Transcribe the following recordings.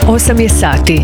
8 je sati.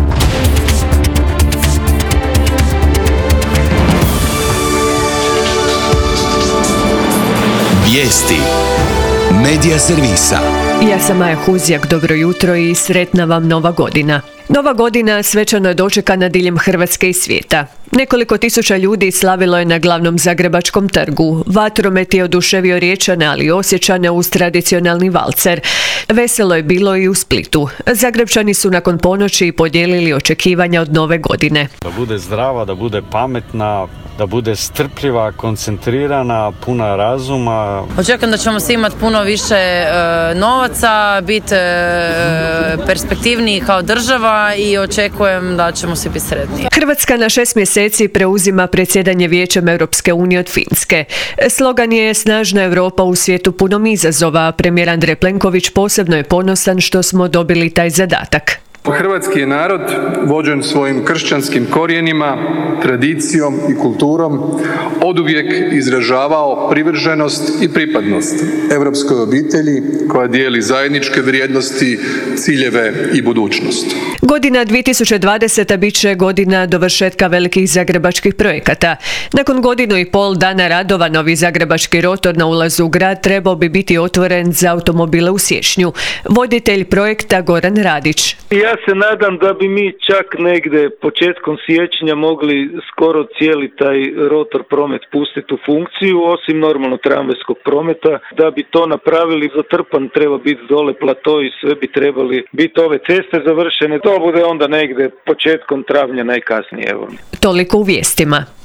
Vijesti Medija servisa. Ja sam Maja Huzjak, dobro jutro i sretna vam Nova godina. Nova godina svečano je dočekana diljem Hrvatske i svijeta. Nekoliko tisuća ljudi slavilo je na glavnom zagrebačkom trgu. Vatromet je oduševio Riječane, ali i Osječane uz tradicionalni valcer. Veselo je bilo i u Splitu. Zagrebčani su nakon ponoći podijelili očekivanja od nove godine. Da bude zdrava, da bude pametna, da bude strpljiva, koncentrirana, puna razuma. Očekujem da ćemo svi imati puno više novaca, biti perspektivniji kao država i očekujem da ćemo svi biti sretniji. Hrvatska na 6 mjeseci preuzima predsjedanje Vijećem Europske unije od Finske. Slogan je Snažna Europa u svijetu punom izazova. Premijer Andrej Plenković posebno je ponosan što smo dobili taj zadatak. Hrvatski je narod, vođen svojim kršćanskim korijenima, tradicijom i kulturom, oduvijek izražavao privrženost i pripadnost europskoj obitelji koja dijeli zajedničke vrijednosti, ciljeve i budućnost. Godina 2020. bit će godina dovršetka velikih zagrebačkih projekata. Nakon godinu i pol dana radova, novi zagrebački rotor na ulazu u grad trebao bi biti otvoren za automobile u siječnju. Voditelj projekta Goran Radić. Ja se nadam da bi mi čak negdje početkom siječnja mogli skoro cijeli taj rotor promet pustiti u funkciju, osim normalno tramvajskog prometa. Da bi to napravili, zatrpan treba biti dole plato i sve bi trebali biti ove ceste završene. To bude onda negdje početkom travnja najkasnije. Toliko u vijestima.